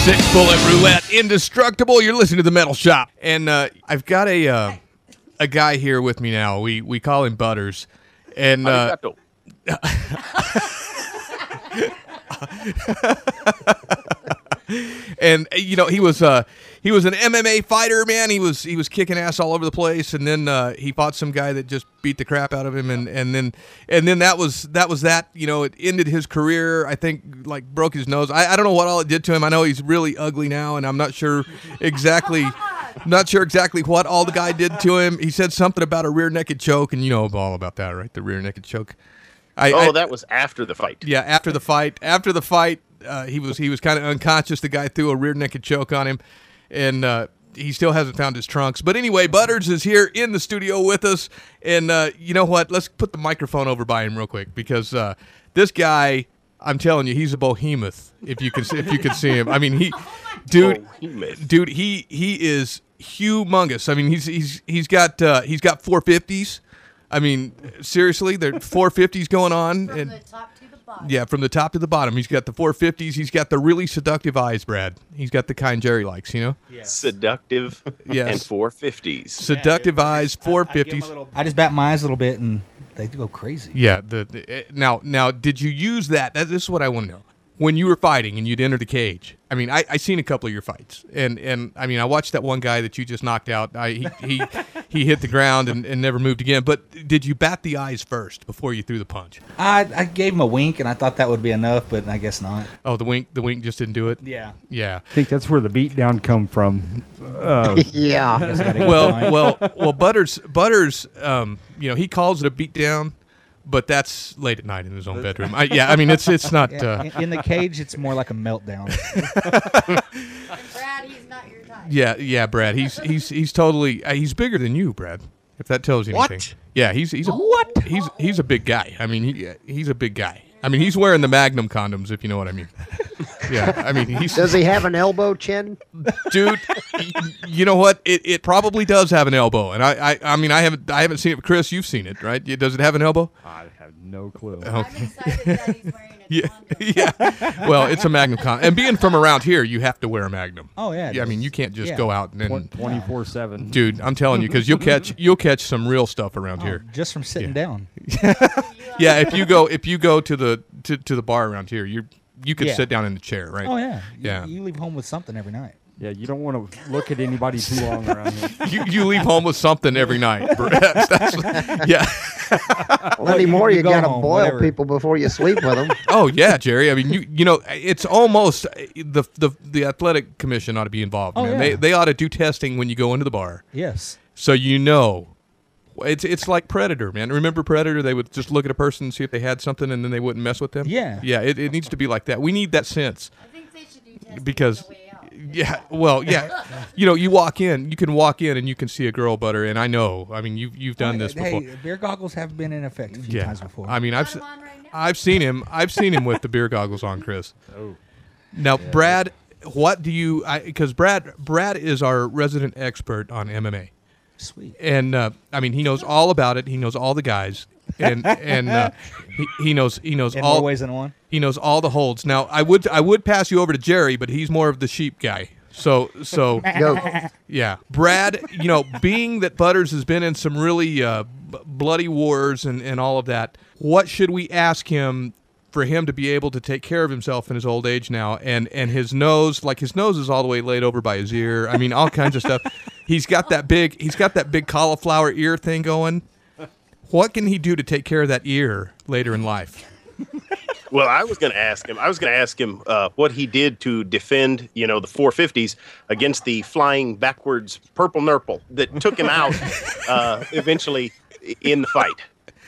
6-bullet roulette, indestructible. You're listening to the Metal Shop, and I've got a guy here with me now. We call him Butters, and and you know he was an MMA fighter, man. He was kicking ass all over the place, and then he fought some guy that just beat the crap out of him, and then that was that. You know, it ended his career. I think like broke his nose. I don't know what all it did to him. I know he's really ugly now, and I'm not sure exactly what all the guy did to him. He said something about a rear naked choke, and you know all about that, right? The rear naked choke. That was after the fight. Yeah, after the fight. After the fight, he was kind of unconscious. The guy threw a rear naked choke on him, and he still hasn't found his trunks. But anyway, Butters is here in the studio with us, and you know what? Let's put the microphone over by him real quick because this guy, I'm telling you, he's a behemoth. If you can see him, I mean, he is humongous. I mean, he's got 450s. I mean, seriously, there are 450s going on. From the top to the bottom. Yeah, from the top to the bottom. He's got the 450s. He's got the really seductive eyes, Brad. He's got the kind Jerry likes, you know? Yes. Seductive and 450s. Seductive eyes, 450s. I just bat my eyes a little bit, and they go crazy. Yeah. Now, did you use that? This is what I want to know. When you were fighting and you'd enter the cage, I mean, I seen a couple of your fights, and I mean, I watched that one guy that you just knocked out. He hit the ground and never moved again. But did you bat the eyes first before you threw the punch? I gave him a wink, and I thought that would be enough, but I guess not. Oh, the wink just didn't do it. Yeah. I think that's where the beatdown come from. Yeah. Well, Butters, you know, he calls it a beatdown. But that's late at night in his own bedroom. I mean, it's not. In the cage, it's more like a meltdown. Brad, he's not your type. Yeah, Brad. He's totally. He's bigger than you, Brad. If that tells you anything. What? Yeah, he's a big guy. I mean, he's a big guy. I mean, he's wearing the Magnum condoms, if you know what I mean. Yeah, I mean, Does he have an elbow chin? Dude, you know what? It probably does have an elbow, and I mean, I haven't seen it. Chris, you've seen it, right? Does it have an elbow? I have no clue. I'm excited that he's wearing a condom. Yeah. Well, it's a Magnum condom, and being from around here, you have to wear a Magnum. Oh yeah. Yeah, I mean, you can't just go out and 24/7. Dude, I'm telling you, because you'll catch some real stuff around here. Just from sitting down. Yeah, if you go to the bar around here, you could sit down in the chair, right? Oh yeah. Yeah. You leave home with something every night. Yeah, you don't want to look at anybody too long around here. You leave home with something every night. Yeah. Plenty more you got to home, boil whatever. people before you sleep with them. Oh yeah, Jerry. I mean, you know, it's almost the athletic commission ought to be involved. Oh, Man. yeah. They ought to do testing when you go into the bar, Yes. so you know. It's like Predator, man. Remember Predator? They would just look at a person and see if they had something, and then they wouldn't mess with them. Yeah. Yeah. It needs to be like that. We need that sense. I think they should do testing Because- on the way out. Yeah, well, yeah. You know, you can walk in and you can see a girl, Butter, and I know. I mean, you've done this before. Hey, beer goggles have been in effect a few times before. I mean, I'm on right now. I've seen him with the beer goggles on, Chris. Oh. Now, Brad, what do you? Because Brad is our resident expert on MMA, Sweet. and I mean, he knows all about it. He knows all the guys, and he knows In all more ways than one. He knows all the holds. Now, I would pass you over to Jerry, but he's more of the sheep guy. So Go. yeah, Brad. You know, being that Butters has been in some really bloody wars and all of that, what should we ask him for him to be able to take care of himself in his old age now? And his nose is all the way laid over by his ear. I mean, all kinds of stuff. He's got that big cauliflower ear thing going. What can he do to take care of that ear later in life? Well, I was going to ask him what he did to defend, the 450s against the flying backwards purple nurple that took him out eventually in the fight.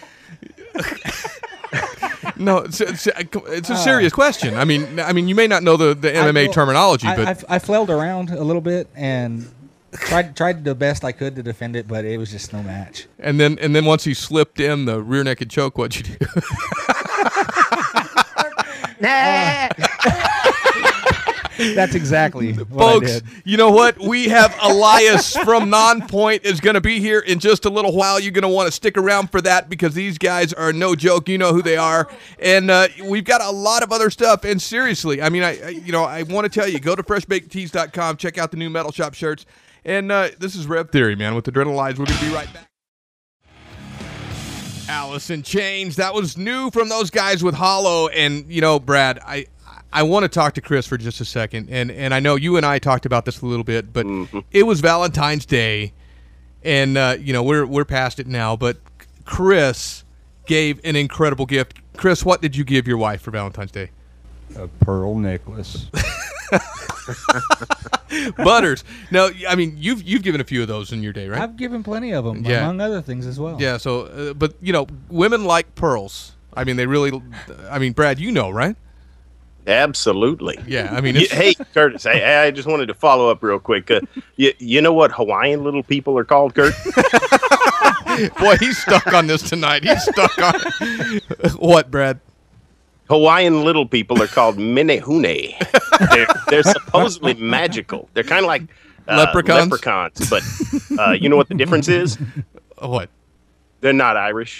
No, it's a serious question. I mean, you may not know the MMA terminology, but I flailed around a little bit and tried the best I could to defend it, but it was just no match. and then once he slipped in the rear naked choke, what'd you do? That's exactly what Folks, I did. you know what? We have Elias from Nonpoint is going to be here in just a little while. You're going to want to stick around for that because these guys are no joke. You know who they are. And we've got a lot of other stuff. And seriously, I mean, I want to tell you, go to freshbakedtees.com, check out the new Metal Shop shirts. And this is Rev Theory, man, with Adrenalize. We're going to be right back. Alice in Chains. That was new from those guys with Hollow. And, you know, Brad, I want to talk to Chris for just a second, and I know you and I talked about this a little bit, but it was Valentine's Day, and we're past it now. But Chris gave an incredible gift. Chris, what did you give your wife for Valentine's Day? A pearl necklace. Butters. Now, I mean, you've given a few of those in your day, right? I've given plenty of them, Yeah. among other things as well. Yeah. So, but you know, women like pearls. I mean, they really. I mean, Brad, you know, right? Absolutely. Yeah. I mean, it's, Hey, Curtis, I just wanted to follow up real quick. You know what Hawaiian little people are called, Kurt? boy, he's stuck on this tonight. He's stuck on what, Brad? Hawaiian little people are called menehune. They're supposedly magical. They're kind of like Leprechauns? but you know what the difference is? What? They're not Irish.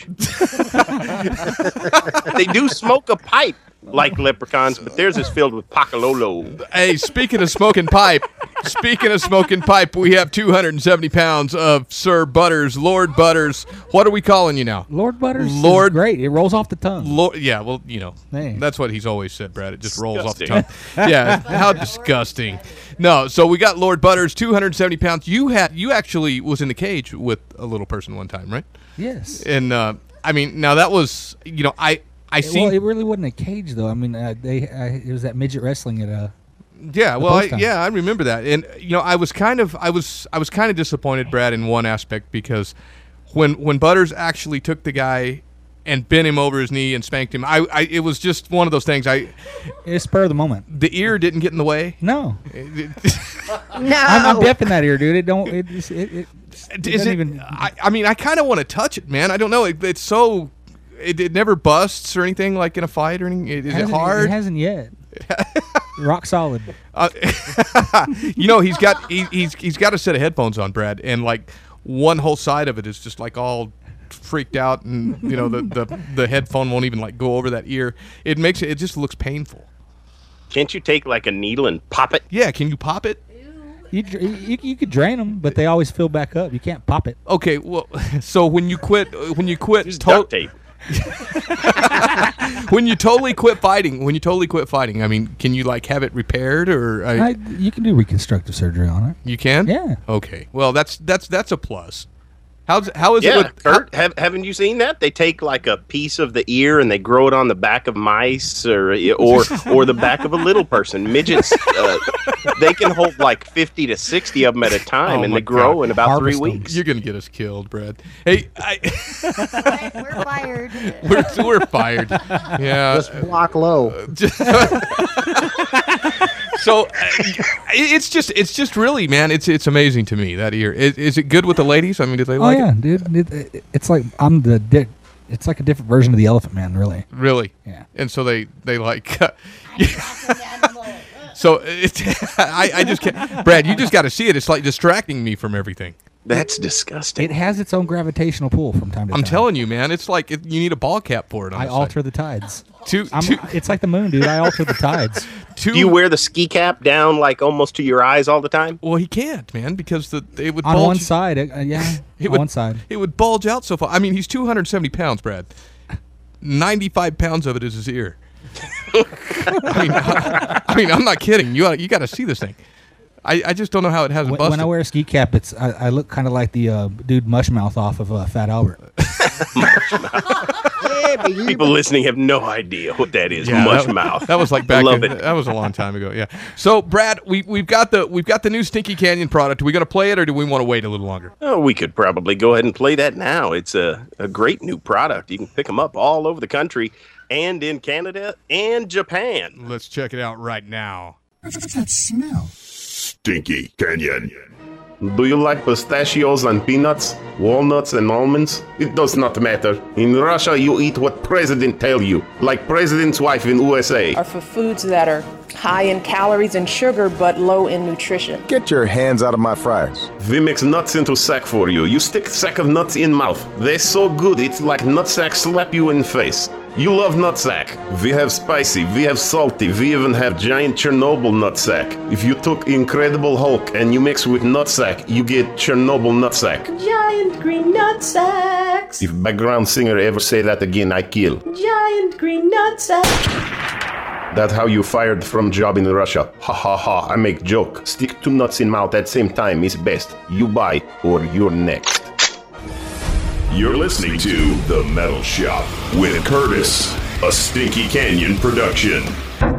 They do smoke a pipe like leprechauns, but theirs is filled with pakalolo. Hey, speaking of smoking pipe, we have 270 pounds of Sir Butters, Lord Butters. What are we calling you now? Lord Butters Lord- is great. It rolls off the tongue. Lord, yeah, well, you know, Hey. that's what he's always said, Brad. It just rolls off the Disgusting. tongue. Yeah, how disgusting. No, so we got Lord Butters, 270 pounds. You actually was in the cage with a little person one time, right? Yes. And I mean, now that was, you know, I seen. Well, it really wasn't a cage, though. I mean, it was that midget wrestling at Yeah, well, post time. I remember that, and you know, I was kind of disappointed, Brad, in one aspect because when Butters actually took the guy and bent him over his knee and spanked him, it was just one of those things. it's spur of the moment. The ear didn't get in the way. No, No. I'm deaf in that ear, dude. It don't. It Is doesn't it? even. I mean, I kind of want to touch it, man. I don't know. It's so. It never busts or anything like in a fight or anything. Is it Hasn't- hard? It hasn't yet. Rock solid. You know, he's got a set of headphones on, Brad, and like one whole side of it is just like all freaked out, and you know the headphone won't even like go over that ear. It just looks painful. Can't you take like a needle and pop it? Yeah, can you pop it? You could drain them, but they always fill back up. You can't pop it. Okay, well, so when you quit, Just duct tape. when you totally quit fighting, I mean, can you like have it repaired or You can do reconstructive surgery on it. you can? Yeah. Okay. Well, that's a plus. How is it Yeah, with Kurt, haven't you seen that? They take like a piece of the ear and they grow it on the back of mice or the back of a little person. Midgets, they can hold like 50 to 60 of them at a time, Oh and my they grow God. in about Harvest 3 them. weeks. You're gonna get us killed, Brad. Hey, We're fired. we're fired. Yeah. Just block low. So it's just really, man, it's amazing to me that ear. Is it good with the ladies? I mean, do they Oh like yeah, it? dude. It's like it's like a different version of the Elephant Man, really. Really? Yeah. And so they like. So I just can't. Brad, you just got to see it. It's like distracting me from everything. That's disgusting. It has its own gravitational pull from time to I'm time. telling you, man. It's like you need a ball cap for it. On I the side. alter the tides. Two. It's like the moon, dude. I alter the tides. Two. Do you wear the ski cap down like almost to your eyes all the time? Well, he can't, man, because it would On bulge. one side, yeah. It On would, one side. It would bulge out so far. I mean, he's 270 pounds, Brad. 95 pounds of it is his ear. I mean, I'm not kidding. You got to see this thing. I just don't know how it hasn't busted. When I wear a ski cap, I look kind of like the dude Mushmouth off of Fat Albert. People listening have no idea what that is. Yeah, Mush that, mouth. That was like back. Love it. That was a long time ago. Yeah. So, Brad, we've got the new Stinky Canyon product. Are we going to play it, or do we want to wait a little longer? Oh, we could probably go ahead and play that now. It's a great new product. You can pick them up all over the country and in Canada and Japan. Let's check it out right now. What's that smell? Stinky Canyon. Do you like pistachios and peanuts? Walnuts and almonds? It does not matter. In Russia, you eat what president tell you, like president's wife in USA. Are for foods that are high in calories and sugar but low in nutrition. Get your hands out of my fryers. We mix nuts into sack for you. You stick sack of nuts in mouth. They're so good, it's like nutsack slap you in face. You love nutsack. We have spicy, we have salty, we even have giant Chernobyl nutsack. If you took Incredible Hulk and you mix with nutsack, you get Chernobyl nutsack. Giant green nutsacks. If background singer ever say that again, I kill. Giant green nutsacks. That's how you fired from job in Russia. Ha ha ha, I make joke. Stick two nuts in mouth at same time is best. You buy or you're next. You're listening to The Metal Shop with Curtis, a Stinky Canyon production.